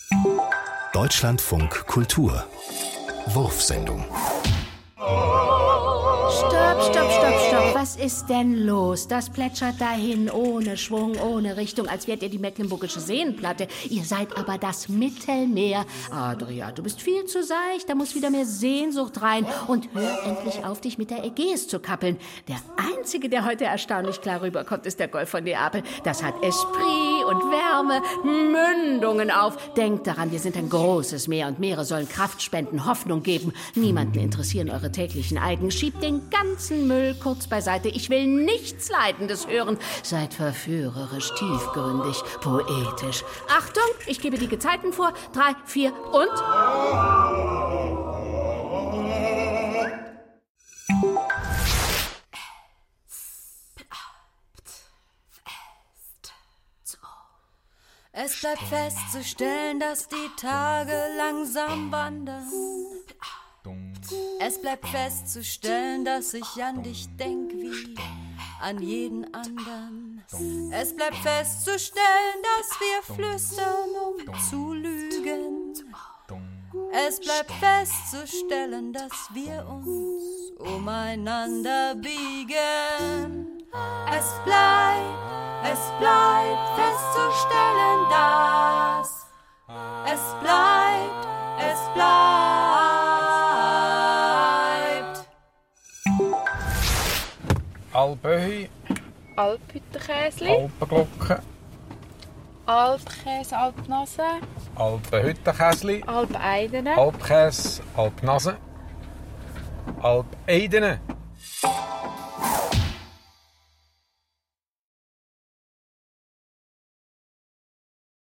Deutschlandfunk Kultur Wurfsendung. Stopp. Was ist denn los? Das plätschert dahin, ohne Schwung, ohne Richtung, als wärt ihr die Mecklenburgische Seenplatte. Ihr seid aber das Mittelmeer. Adria, du bist viel zu seicht, da muss wieder mehr Sehnsucht rein. Und hör endlich auf, dich mit der Ägäis zu kappeln. Der einzige, der heute erstaunlich klar rüberkommt, ist der Golf von Neapel. Das hat Esprit und Wärme, Mündungen auf. Denkt daran, wir sind ein großes Meer und Meere sollen Kraft spenden, Hoffnung geben. Niemanden interessieren eure täglichen Eigen. Schiebt den ganzen Müll kurz beiseite. Ich will nichts Leidendes hören. Seid verführerisch, tiefgründig, poetisch. Achtung, ich gebe die Gezeiten vor. 3, 4 und... Es bleibt festzustellen, dass die Tage langsam wandern. Es bleibt festzustellen, dass ich an dich denk wie an jeden anderen. Es bleibt festzustellen, dass wir flüstern, um zu lügen. Es bleibt festzustellen, dass wir uns umeinander biegen. Es bleibt festzustellen, dass es bleibt. Alphöhi, Alphüttenkäsli, Alpenglocke, Alpkäse, Alpnase, Alpenhüttenkäsli, Alpeidene, Alpkäse, Alpnase, Alpeidene.